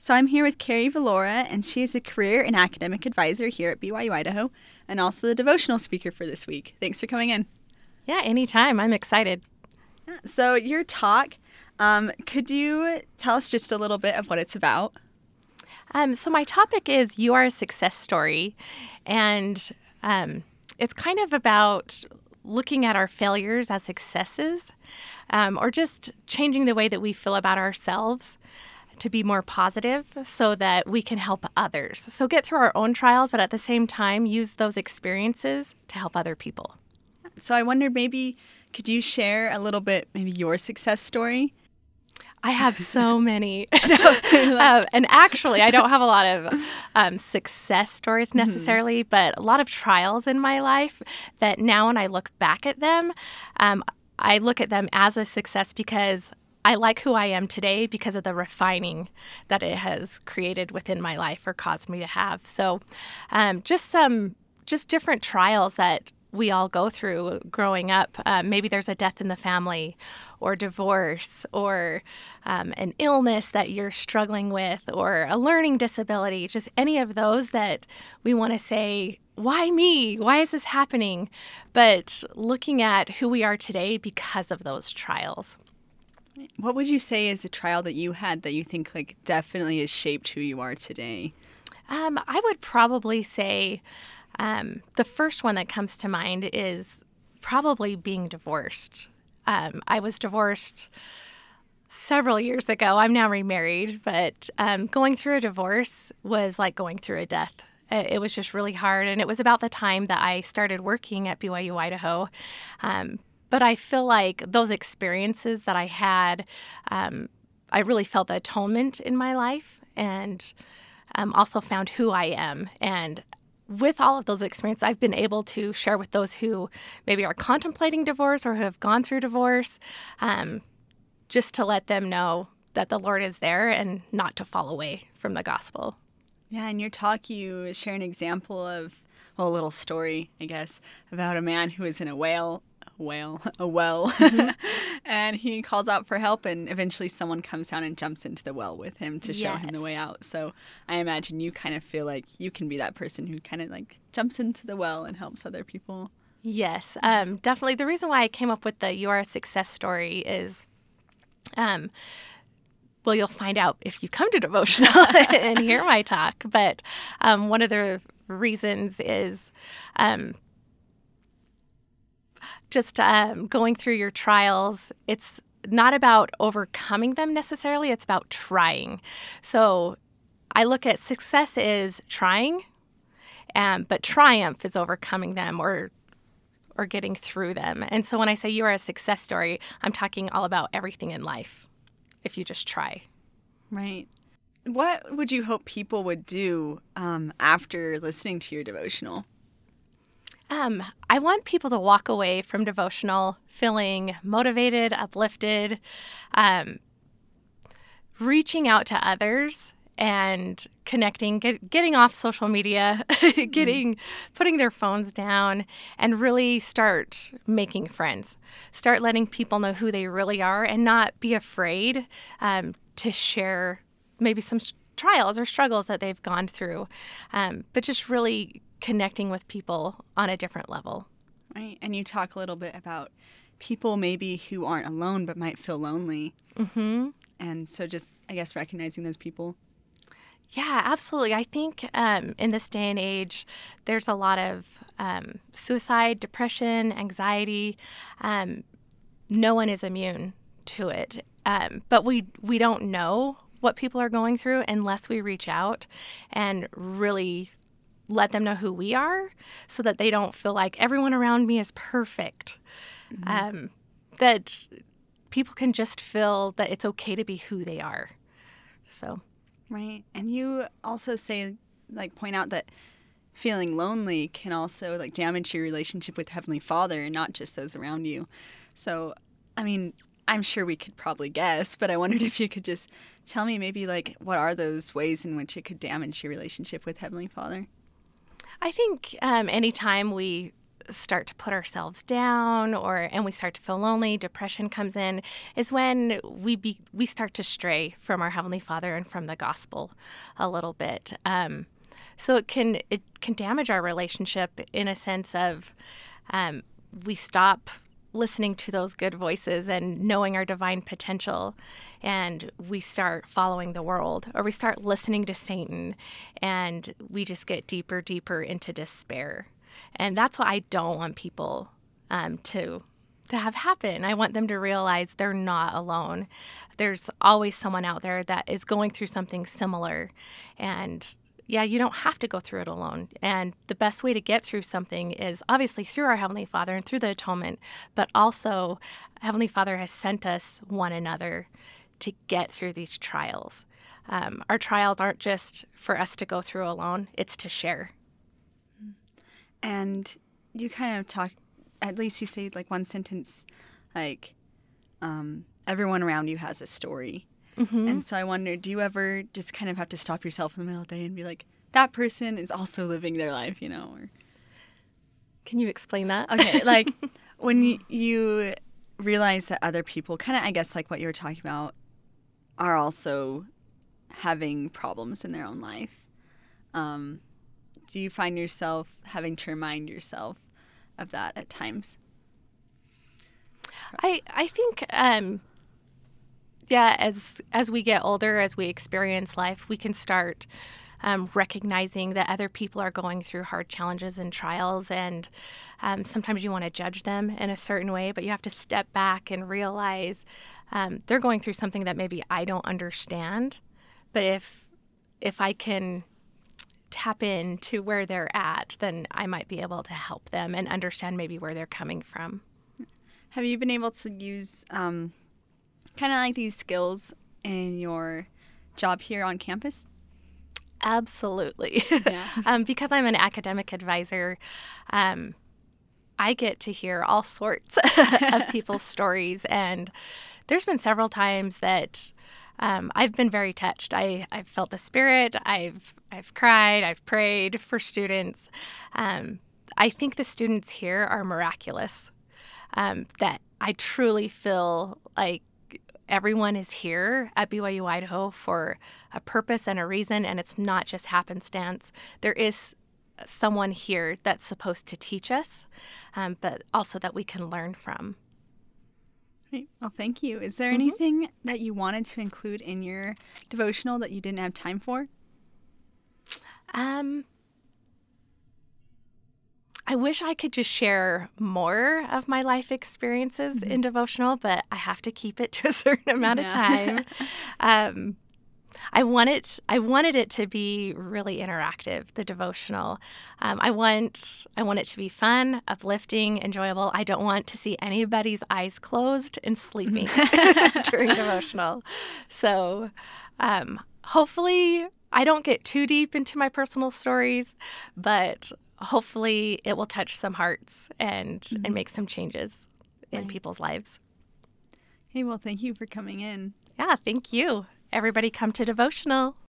So I'm here with Carrie Valora, and she is a career and academic advisor here at BYU Idaho, and also the devotional speaker for this week. Thanks for coming in. Yeah, anytime. I'm excited. So your talk, could you tell us just a little bit of what it's about? So my topic is You Are a Success Story, and it's kind of about looking at our failures as successes, or just changing the way that we feel about ourselves to be more positive so that we can help others. So get through our own trials, but at the same time, use those experiences to help other people. So I wondered, maybe could you share a little bit, maybe your success story? I have so many. And actually, I don't have a lot of success stories necessarily, but a lot of trials in my life that now when I look back at them, I look at them as a success because I like who I am today because of the refining that it has created within my life or caused me to have. So just different trials that we all go through growing up. Maybe there's a death in the family or divorce or an illness that you're struggling with or a learning disability, just any of those that we want to say, why me? Why is this happening? But looking at who we are today because of those trials. What would you say is a trial that you had that you think like definitely has shaped who you are today? I would probably say the first one that comes to mind is probably being divorced. I was divorced several years ago. I'm now remarried, but going through a divorce was like going through a death. It was just really hard, and it was about the time that I started working at BYU Idaho. But I feel like those experiences that I had, I really felt the atonement in my life and also found who I am. And with all of those experiences, I've been able to share with those who maybe are contemplating divorce or who have gone through divorce, just to let them know that the Lord is there and not to fall away from the gospel. Yeah, in your talk, you share an example of, well, a little story, I guess, about a man who was in a well, Mm-hmm. and he calls out for help, and eventually someone comes down and jumps into the well with him to show him the way out. So I imagine you kind of feel like you can be that person who kind of like jumps into the well and helps other people. Yes, definitely. The reason why I came up with the You Are a Success Story is, well, you'll find out if you come to devotional and hear my talk. But one of the reasons is just going through your trials. It's not about overcoming them necessarily. It's about trying. So I look at success is trying, but triumph is overcoming them or getting through them. And so when I say you are a success story, I'm talking all about everything in life if you just try. Right. What would you hope people would do after listening to your devotional? I want people to walk away from devotional feeling motivated, uplifted, reaching out to others and connecting, getting off social media, putting their phones down and really start making friends. Start letting people know who they really are and not be afraid to share maybe some trials or struggles that they've gone through, but just really connecting with people on a different level. Right. And you talk a little bit about people maybe who aren't alone but might feel lonely. Mm-hmm. And so just, I guess, recognizing those people. Yeah, absolutely. I think in this day and age, there's a lot of suicide, depression, anxiety. No one is immune to it. But we don't know what people are going through unless we reach out and really let them know who we are so that they don't feel like everyone around me is perfect. Mm-hmm. That people can just feel that it's okay to be who they are. So. Right. And you also say, like, point out that feeling lonely can also, like, damage your relationship with Heavenly Father and not just those around you. So, I mean, I'm sure we could probably guess, but I wondered if you could just tell me maybe, like, what are those ways in which it could damage your relationship with Heavenly Father? I think anytime we start to put ourselves down and we start to feel lonely, depression comes in, is when we start to stray from our Heavenly Father and from the gospel a little bit. So it can damage our relationship in a sense of we stop listening to those good voices and knowing our divine potential, and we start following the world, or we start listening to Satan, and we just get deeper into despair. And that's what I don't want people to have happen. I want them to realize they're not alone. There's always someone out there that is going through something similar, and yeah, you don't have to go through it alone. And the best way to get through something is obviously through our Heavenly Father and through the atonement, but also Heavenly Father has sent us one another to get through these trials. Our trials aren't just for us to go through alone, it's to share. And you kind of talk, at least you say like one sentence, like everyone around you has a story. Mm-hmm. And so I wonder, do you ever just kind of have to stop yourself in the middle of the day and be like, that person is also living their life, you know? Or... Can you explain that? Okay, like when you realize that other people, kind of, I guess, like what you were talking about, are also having problems in their own life, do you find yourself having to remind yourself of that at times? I think... Yeah, as we get older, as we experience life, we can start recognizing that other people are going through hard challenges and trials, and sometimes you want to judge them in a certain way, but you have to step back and realize they're going through something that maybe I don't understand, but if I can tap into where they're at, then I might be able to help them and understand maybe where they're coming from. Have you been able to use... kind of like these skills in your job here on campus? Absolutely. Yeah. Because I'm an academic advisor, I get to hear all sorts of people's stories. And there's been several times that I've been very touched. I've felt the Spirit. I've cried. I've prayed for students. I think the students here are miraculous, that I truly feel like everyone is here at BYU Idaho for a purpose and a reason, and it's not just happenstance. There is someone here that's supposed to teach us, but also that we can learn from. Great. Well, thank you. Is there anything that you wanted to include in your devotional that you didn't have time for? I wish I could just share more of my life experiences in devotional, but I have to keep it to a certain amount of time. I wanted it to be really interactive, the devotional. I want it to be fun, uplifting, enjoyable. I don't want to see anybody's eyes closed and sleeping during devotional. So hopefully I don't get too deep into my personal stories, but hopefully it will touch some hearts and make some changes in people's lives. Hey, well, thank you for coming in. Yeah, thank you. Everybody come to devotional.